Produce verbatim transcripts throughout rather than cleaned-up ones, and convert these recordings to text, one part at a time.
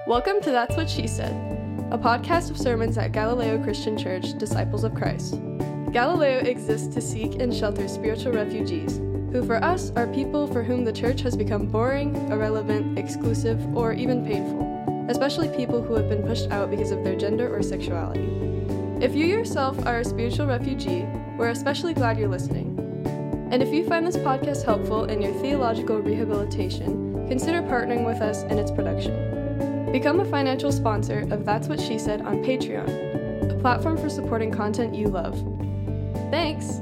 Welcome to That's What She Said, a podcast of sermons at Galileo Christian Church, Disciples of Christ. Galileo exists to seek and shelter spiritual refugees, who for us are people for whom the church has become boring, irrelevant, exclusive, or even painful, especially people who have been pushed out because of their gender or sexuality. If you yourself are a spiritual refugee, we're especially glad you're listening. And if you find this podcast helpful in your theological rehabilitation, consider partnering with us in its production. Become a financial sponsor of That's What She Said on Patreon, a platform for supporting content you love. Thanks!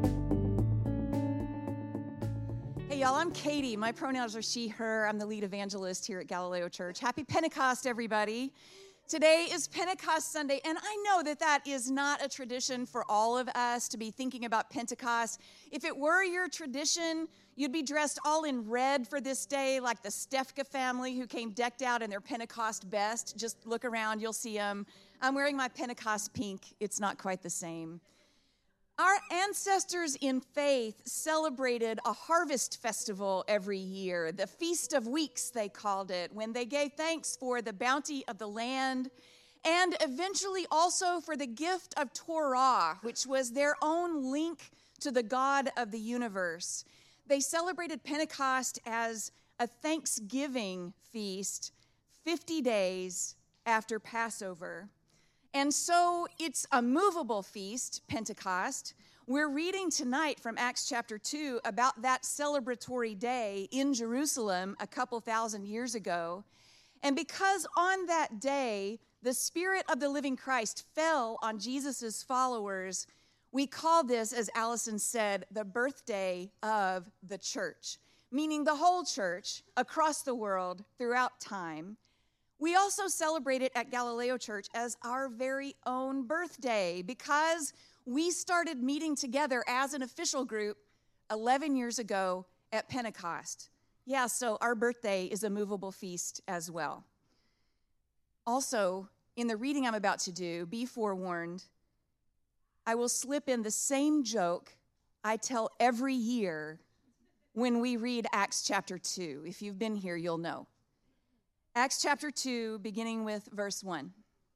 Hey y'all, I'm Katie. My pronouns are she, her. I'm the lead evangelist here at Galileo Church. Happy Pentecost, everybody. Today is Pentecost Sunday, and I know that that is not a tradition for all of us to be thinking about Pentecost. If it were your tradition, you'd be dressed all in red for this day, like the Stefka family who came decked out in their Pentecost best. Just look around, you'll see them. I'm wearing my Pentecost pink. It's not quite the same. Our ancestors in faith celebrated a harvest festival every year, the Feast of Weeks, they called it, when they gave thanks for the bounty of the land and eventually also for the gift of Torah, which was their own link to the God of the universe. They celebrated Pentecost as a Thanksgiving feast fifty days after Passover. And so it's a movable feast, Pentecost. We're reading tonight from Acts chapter two about that celebratory day in Jerusalem a couple thousand years ago. And because on that day, the Spirit of the living Christ fell on Jesus' followers, we call this, as Allison said, the birthday of the church, meaning the whole church across the world throughout time. We also celebrate it at Galileo Church as our very own birthday because we started meeting together as an official group eleven years ago at Pentecost. Yeah, so our birthday is a movable feast as well. Also, in the reading I'm about to do, be forewarned, I will slip in the same joke I tell every year when we read Acts chapter two. If you've been here, you'll know. Acts chapter two, beginning with verse one.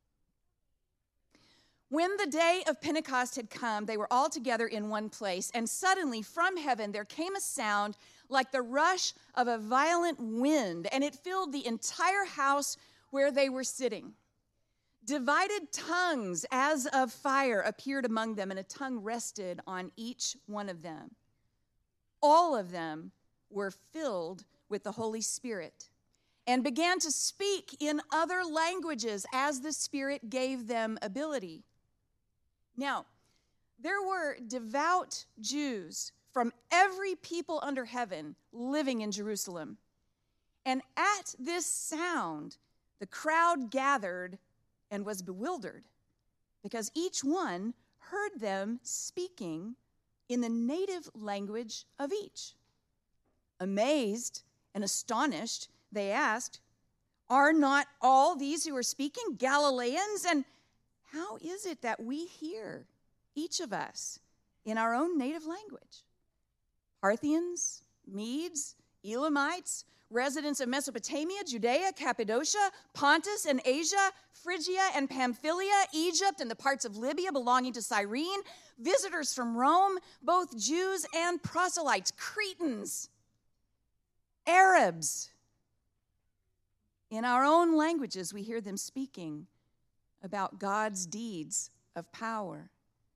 When the day of Pentecost had come, they were all together in one place, and suddenly from heaven there came a sound like the rush of a violent wind, and it filled the entire house where they were sitting. Divided tongues as of fire appeared among them, and a tongue rested on each one of them. All of them were filled with the Holy Spirit and began to speak in other languages as the Spirit gave them ability. Now, there were devout Jews from every people under heaven living in Jerusalem. And at this sound, the crowd gathered and was bewildered because each one heard them speaking in the native language of each. Amazed and astonished, they asked, "Are not all these who are speaking Galileans? And how is it that we hear, each of us, in our own native language? Parthians, Medes, Elamites, residents of Mesopotamia, Judea, Cappadocia, Pontus and Asia, Phrygia and Pamphylia, Egypt and the parts of Libya belonging to Cyrene, visitors from Rome, both Jews and proselytes, Cretans, Arabs. In our own languages, we hear them speaking about God's deeds of power."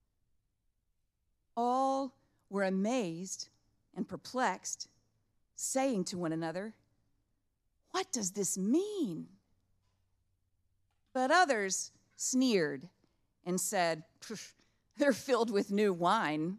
All were amazed and perplexed, saying to one another, "What does this mean?" But others sneered and said, "They're filled with new wine."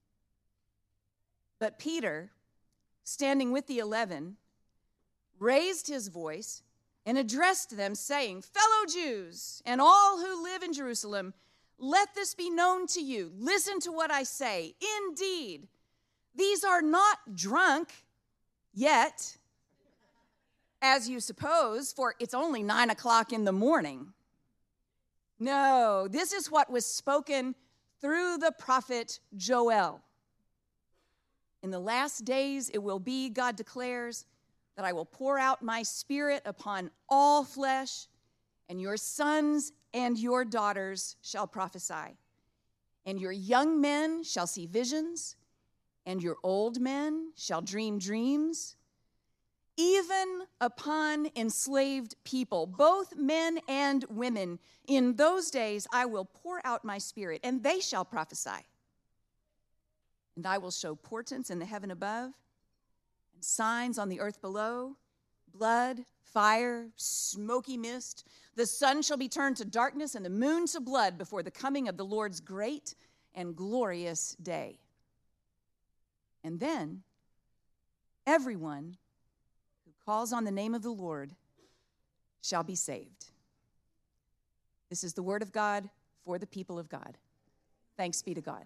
But Peter, standing with the eleven, raised his voice and addressed them, saying, "Fellow Jews and all who live in Jerusalem, let this be known to you. Listen to what I say. Indeed, these are not drunk yet, as you suppose, for it's only nine o'clock in the morning. No, this is what was spoken through the prophet Joel. In the last days it will be, God declares, that I will pour out my Spirit upon all flesh, and your sons and your daughters shall prophesy, and your young men shall see visions, and your old men shall dream dreams. Even upon enslaved people, both men and women, in those days I will pour out my Spirit, and they shall prophesy. And I will show portents in the heaven above, and signs on the earth below, blood, fire, smoky mist. The sun shall be turned to darkness and the moon to blood before the coming of the Lord's great and glorious day. And then everyone who calls on the name of the Lord shall be saved. This is the word of God for the people of God. Thanks be to God.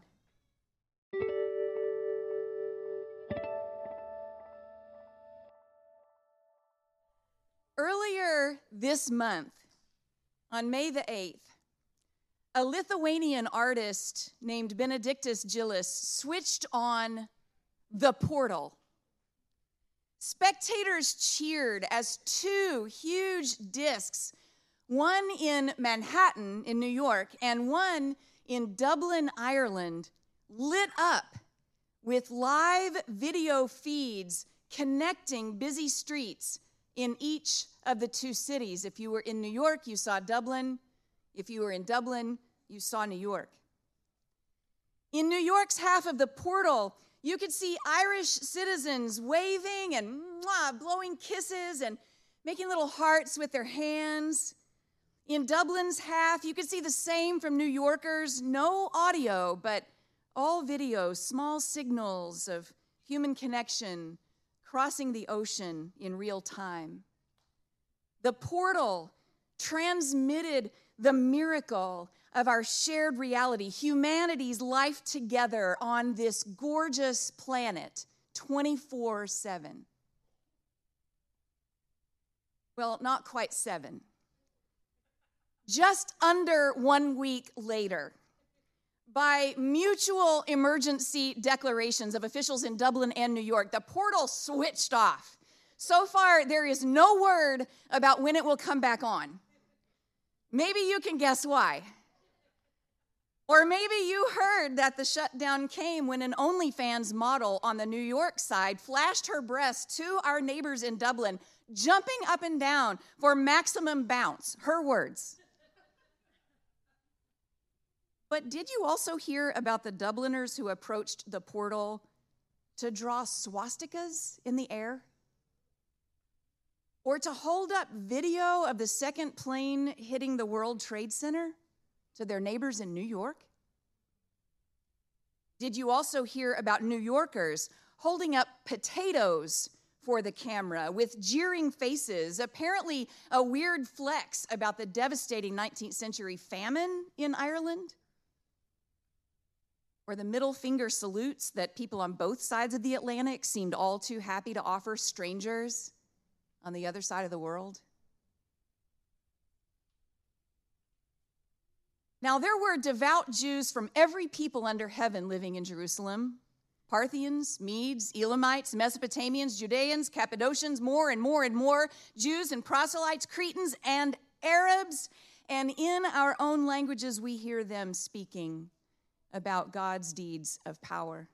Earlier this month, on May the eighth, a Lithuanian artist named Benediktas Gilis switched on the portal. Spectators cheered as two huge discs, one in Manhattan in New York and one in Dublin, Ireland, lit up with live video feeds connecting busy streets in each of the two cities. If you were in New York, you saw Dublin. If you were in Dublin, you saw New York. In New York's half of the portal, you could see Irish citizens waving and mwah, blowing kisses and making little hearts with their hands. In Dublin's half, you could see the same from New Yorkers. No audio, but all video, small signals of human connection crossing the ocean in real time. The portal transmitted the miracle of our shared reality, humanity's life together on this gorgeous planet, twenty-four seven. Well, not quite seven. Just under one week later, by mutual emergency declarations of officials in Dublin and New York, the portal switched off. So far, there is no word about when it will come back on. Maybe you can guess why. Or maybe you heard that the shutdown came when an OnlyFans model on the New York side flashed her breasts to our neighbors in Dublin, jumping up and down for maximum bounce. Her words. But did you also hear about the Dubliners who approached the portal to draw swastikas in the air? Or to hold up video of the second plane hitting the World Trade Center to their neighbors in New York? Did you also hear about New Yorkers holding up potatoes for the camera with jeering faces, apparently a weird flex about the devastating nineteenth century famine in Ireland? Or the middle finger salutes that people on both sides of the Atlantic seemed all too happy to offer strangers on the other side of the world? Now, there were devout Jews from every people under heaven living in Jerusalem. Parthians, Medes, Elamites, Mesopotamians, Judeans, Cappadocians, more and more and more, Jews and proselytes, Cretans and Arabs. And in our own languages, we hear them speaking about God's deeds of power.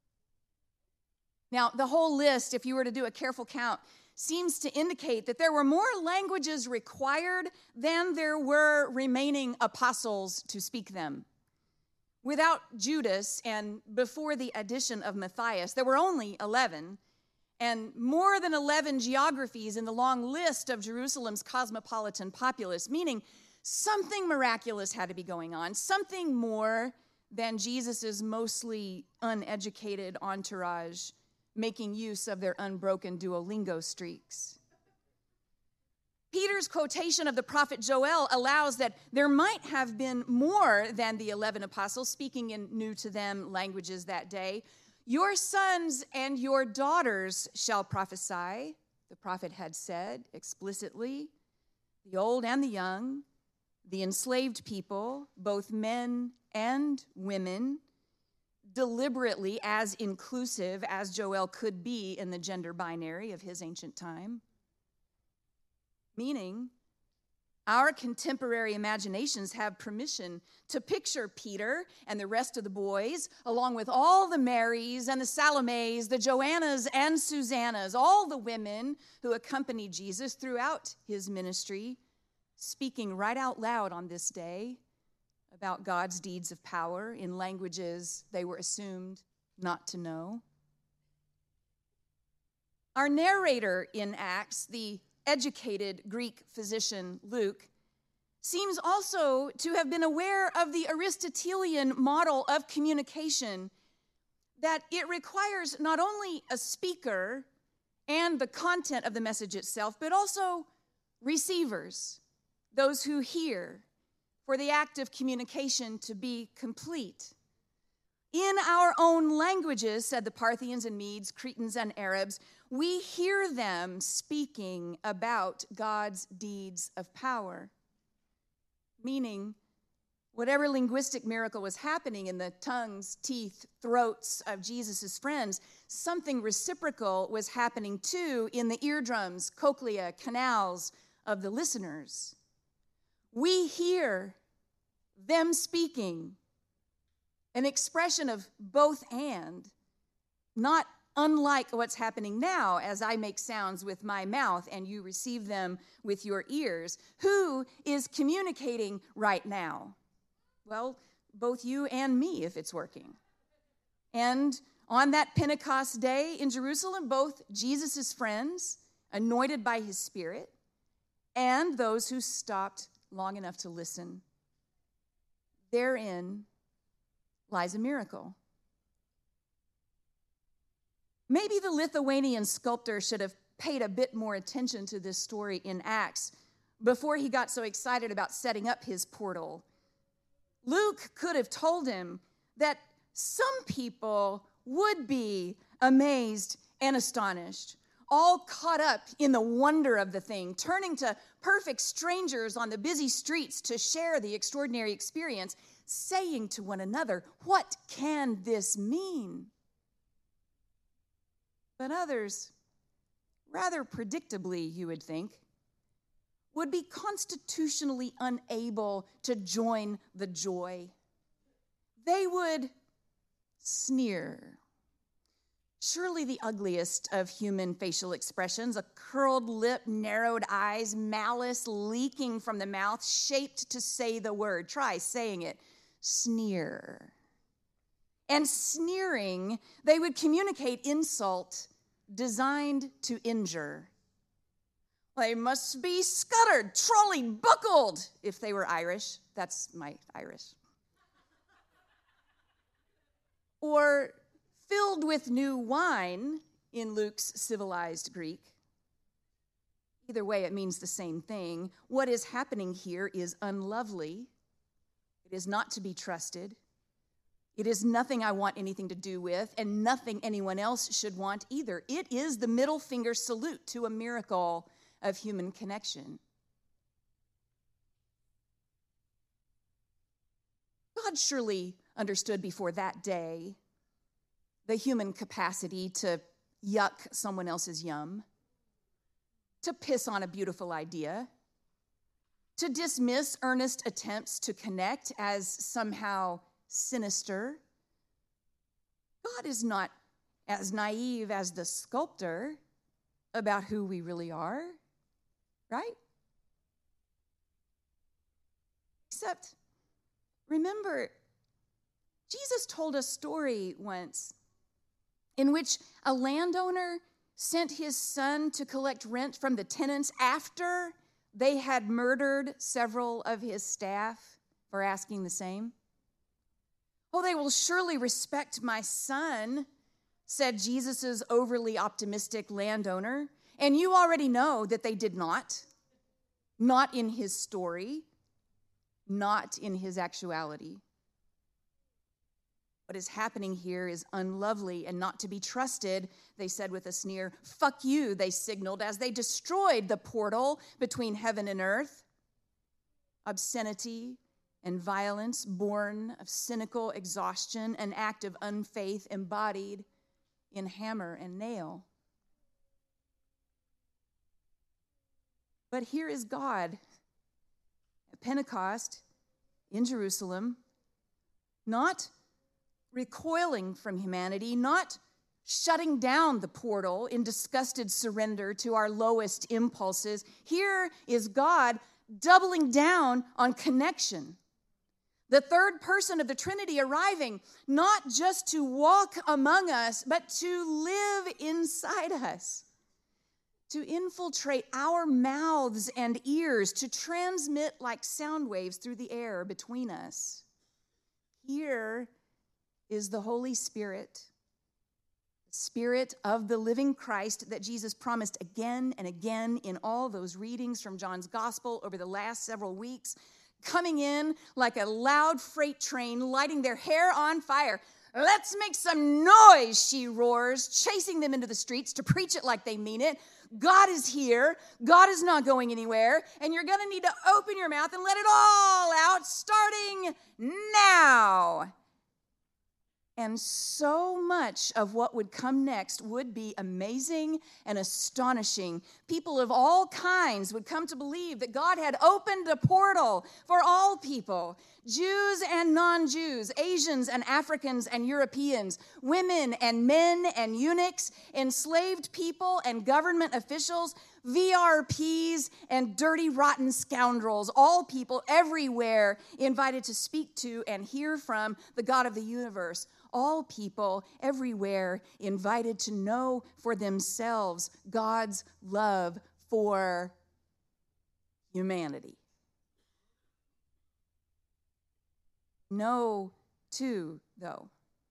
Now, the whole list, if you were to do a careful count, seems to indicate that there were more languages required than there were remaining apostles to speak them. Without Judas and before the addition of Matthias, there were only eleven, and more than eleven geographies in the long list of Jerusalem's cosmopolitan populace, meaning something miraculous had to be going on, something more than Jesus' mostly uneducated entourage making use of their unbroken Duolingo streaks. Peter's quotation of the prophet Joel allows that there might have been more than the eleven apostles speaking in new to them languages that day. Your sons and your daughters shall prophesy, the prophet had said explicitly. The old and the young, the enslaved people, both men and women, deliberately as inclusive as Joel could be in the gender binary of his ancient time. Meaning, our contemporary imaginations have permission to picture Peter and the rest of the boys, along with all the Marys and the Salomes, the Joannas and Susannas, all the women who accompanied Jesus throughout his ministry, speaking right out loud on this day about God's deeds of power in languages they were assumed not to know. Our narrator in Acts, the educated Greek physician Luke, seems also to have been aware of the Aristotelian model of communication, that it requires not only a speaker and the content of the message itself, but also receivers, those who hear, for the act of communication to be complete. In our own languages, said the Parthians and Medes, Cretans and Arabs, we hear them speaking about God's deeds of power. Meaning, whatever linguistic miracle was happening in the tongues, teeth, throats of Jesus' friends, something reciprocal was happening too in the eardrums, cochlea, canals of the listeners. We hear them speaking, an expression of both and, not unlike what's happening now as I make sounds with my mouth and you receive them with your ears. Who is communicating right now? Well, both you and me, if it's working. And on that Pentecost day in Jerusalem, both Jesus' friends, anointed by his Spirit, and those who stopped long enough to listen. Therein lies a miracle. Maybe the Lithuanian sculptor should have paid a bit more attention to this story in Acts before he got so excited about setting up his portal. Luke could have told him that some people would be amazed and astonished, all caught up in the wonder of the thing, turning to perfect strangers on the busy streets to share the extraordinary experience, saying to one another, "What can this mean?" But others, rather predictably, you would think, would be constitutionally unable to join the joy. They would sneer. Surely the ugliest of human facial expressions, a curled lip, narrowed eyes, malice leaking from the mouth, shaped to say the word. Try saying it. Sneer. And sneering, they would communicate insult designed to injure. They must be scuttered, trolley buckled, if they were Irish. That's my Irish. Or filled with new wine in Luke's civilized Greek. Either way, it means the same thing. What is happening here is unlovely. It is not to be trusted. It is nothing I want anything to do with, and nothing anyone else should want either. It is the middle finger salute to a miracle of human connection. God surely understood before that day the human capacity to yuck someone else's yum, to piss on a beautiful idea, to dismiss earnest attempts to connect as somehow sinister. God is not as naive as the sculptor about who we really are, right? Except, remember, Jesus told a story once in which a landowner sent his son to collect rent from the tenants after they had murdered several of his staff for asking the same. "Oh, they will surely respect my son," said Jesus' overly optimistic landowner. And you already know that they did not. Not in his story, not in his actuality. What is happening here is unlovely and not to be trusted, they said with a sneer. "Fuck you," they signaled as they destroyed the portal between heaven and earth. Obscenity, and violence born of cynical exhaustion, an act of unfaith embodied in hammer and nail. But here is God at Pentecost in Jerusalem, not recoiling from humanity, not shutting down the portal in disgusted surrender to our lowest impulses. Here is God doubling down on connection. The third person of the Trinity arriving not just to walk among us, but to live inside us, to infiltrate our mouths and ears, to transmit like sound waves through the air between us. Here is the Holy Spirit, the Spirit of the living Christ that Jesus promised again and again in all those readings from John's Gospel over the last several weeks, coming in like a loud freight train, lighting their hair on fire. Let's make some noise, she roars, chasing them into the streets to preach it like they mean it. God is here. God is not going anywhere. And you're going to need to open your mouth and let it all out starting now. And so much of what would come next would be amazing and astonishing. People of all kinds would come to believe that God had opened a portal for all people, Jews and non-Jews, Asians and Africans and Europeans, women and men and eunuchs, enslaved people and government officials, V R Ps and dirty, rotten scoundrels, all people everywhere invited to speak to and hear from the God of the universe. All people everywhere invited to know for themselves God's love for humanity. Know, too, though,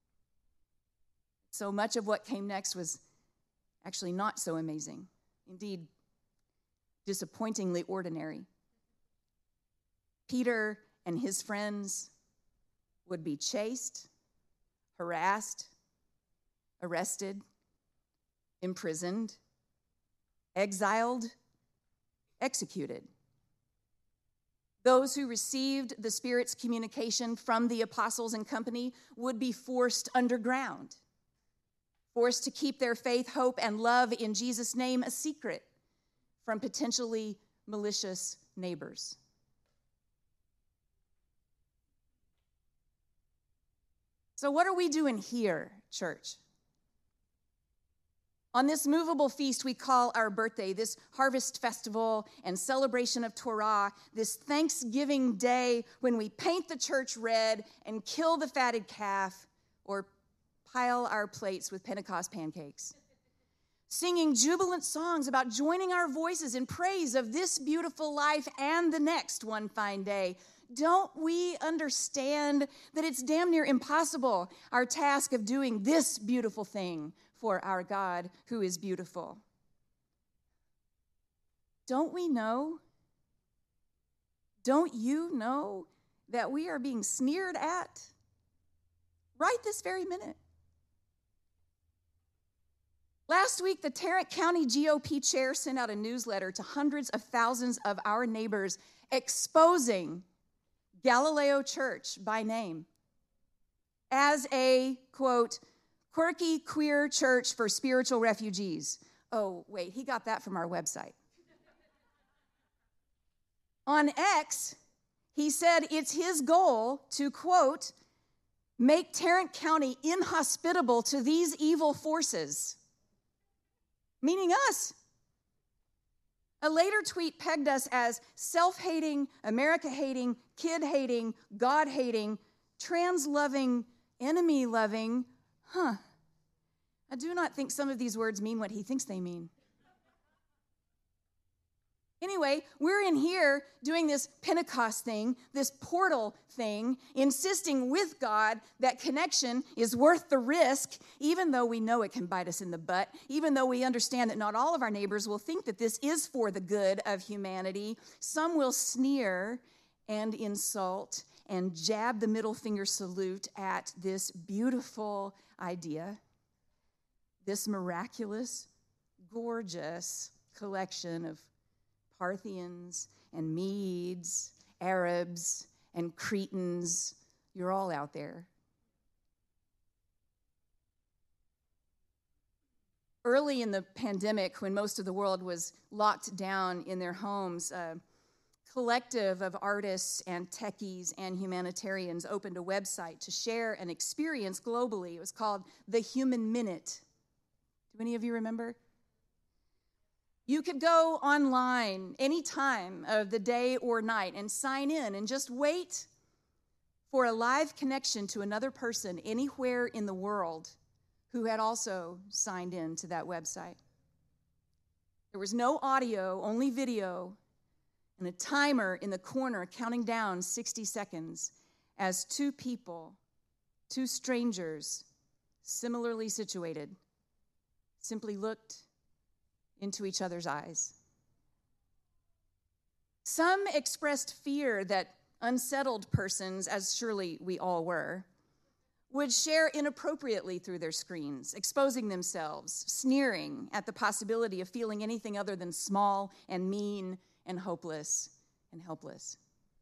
so much of what came next was actually not so amazing. Indeed, disappointingly ordinary. Peter and his friends would be chased, harassed, arrested, imprisoned, exiled, executed. Those who received the Spirit's communication from the apostles and company would be forced underground, forced to keep their faith, hope, and love in Jesus' name a secret from potentially malicious neighbors. So what are we doing here, church? On this movable feast we call our birthday, this harvest festival and celebration of Torah, this Thanksgiving day when we paint the church red and kill the fatted calf or pile our plates with Pentecost pancakes, singing jubilant songs about joining our voices in praise of this beautiful life and the next one fine day. Don't we understand that it's damn near impossible, our task of doing this beautiful thing for our God who is beautiful? Don't we know? Don't you know that we are being sneered at right this very minute? Last week, the Tarrant County G O P chair sent out a newsletter to hundreds of thousands of our neighbors exposing Galileo Church by name as a, quote, quirky queer church for spiritual refugees. Oh, wait, he got that from our website. On X, he said it's his goal to, quote, make Tarrant County inhospitable to these evil forces, meaning us. A later tweet pegged us as self-hating, America-hating, kid-hating, God-hating, trans-loving, enemy-loving. Huh. I do not think some of these words mean what he thinks they mean. Anyway, we're in here doing this Pentecost thing, this portal thing, insisting with God that connection is worth the risk, even though we know it can bite us in the butt, even though we understand that not all of our neighbors will think that this is for the good of humanity. Some will sneer and insult and jab the middle finger salute at this beautiful idea, this miraculous, gorgeous collection of Parthians and Medes, Arabs and Cretans. You're all out there. Early in the pandemic, when most of the world was locked down in their homes, a collective of artists and techies and humanitarians opened a website to share an experience globally. It was called The Human Minute. Do any of you remember? You could go online any time of the day or night and sign in and just wait for a live connection to another person anywhere in the world who had also signed in to that website. There was no audio, only video, and a timer in the corner counting down sixty seconds as two people, two strangers, similarly situated, simply looked into each other's eyes. Some expressed fear that unsettled persons, as surely we all were, would share inappropriately through their screens, exposing themselves, sneering at the possibility of feeling anything other than small and mean and hopeless and helpless.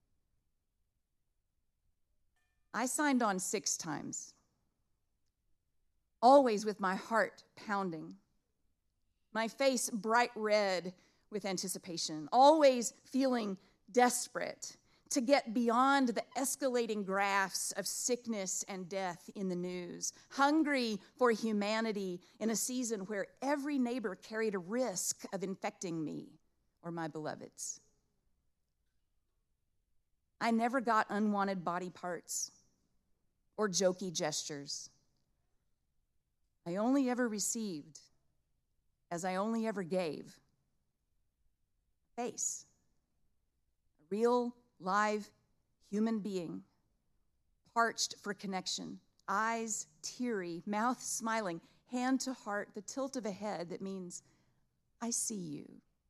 I signed on six times, always with my heart pounding, my face bright red with anticipation, always feeling desperate to get beyond the escalating graphs of sickness and death in the news, hungry for humanity in a season where every neighbor carried a risk of infecting me or my beloveds. I never got unwanted body parts or jokey gestures. I only ever received, as I only ever gave, a face, a real live human being, parched for connection, eyes teary, mouth smiling, hand to heart, the tilt of a head that means, I see you.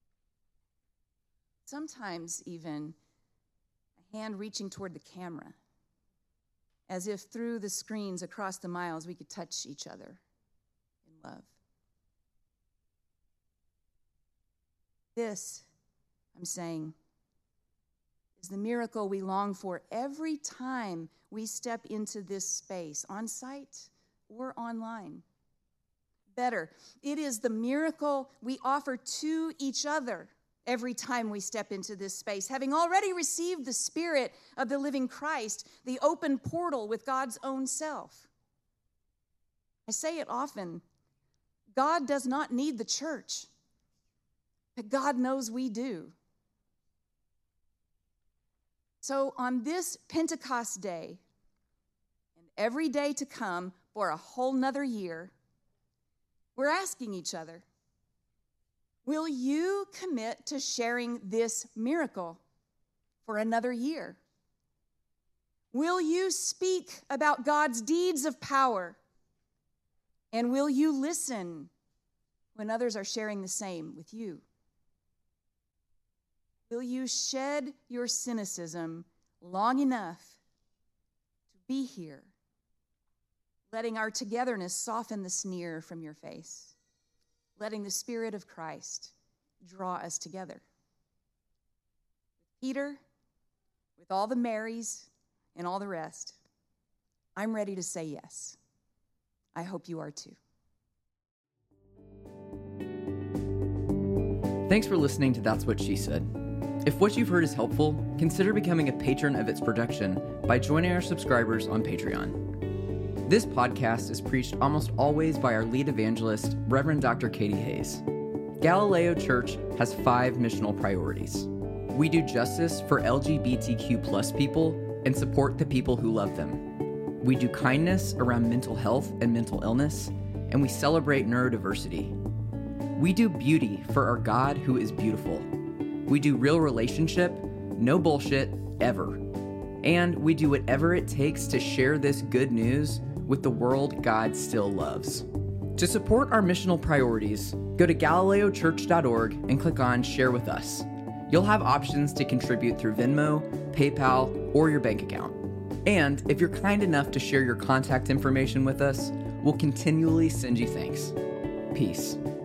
Sometimes even a hand reaching toward the camera, as if through the screens across the miles we could touch each other in love. This, I'm saying, is the miracle we long for every time we step into this space, on site or online. Better, it is the miracle we offer to each other every time we step into this space, having already received the Spirit of the living Christ, the open portal with God's own self. I say it often, God does not need the church, but God knows we do. So on this Pentecost day, and every day to come for a whole nother year, we're asking each other, will you commit to sharing this miracle for another year? Will you speak about God's deeds of power? And will you listen when others are sharing the same with you? Will you shed your cynicism long enough to be here, letting our togetherness soften the sneer from your face, letting the Spirit of Christ draw us together? With Peter, with all the Marys and all the rest, I'm ready to say yes. I hope you are too. Thanks for listening to That's What She Said. If what you've heard is helpful, consider becoming a patron of its production by joining our subscribers on Patreon. This podcast is preached almost always by our lead evangelist, Reverend Doctor Katie Hayes. Galileo Church has five missional priorities. We do justice for L G B T Q plus people and support the people who love them. We do kindness around mental health and mental illness, and we celebrate neurodiversity. We do beauty for our God who is beautiful. We do real relationship, no bullshit, ever. And we do whatever it takes to share this good news with the world God still loves. To support our missional priorities, go to galileo church dot org and click on Share with Us. You'll have options to contribute through Venmo, PayPal, or your bank account. And if you're kind enough to share your contact information with us, we'll continually send you thanks. Peace.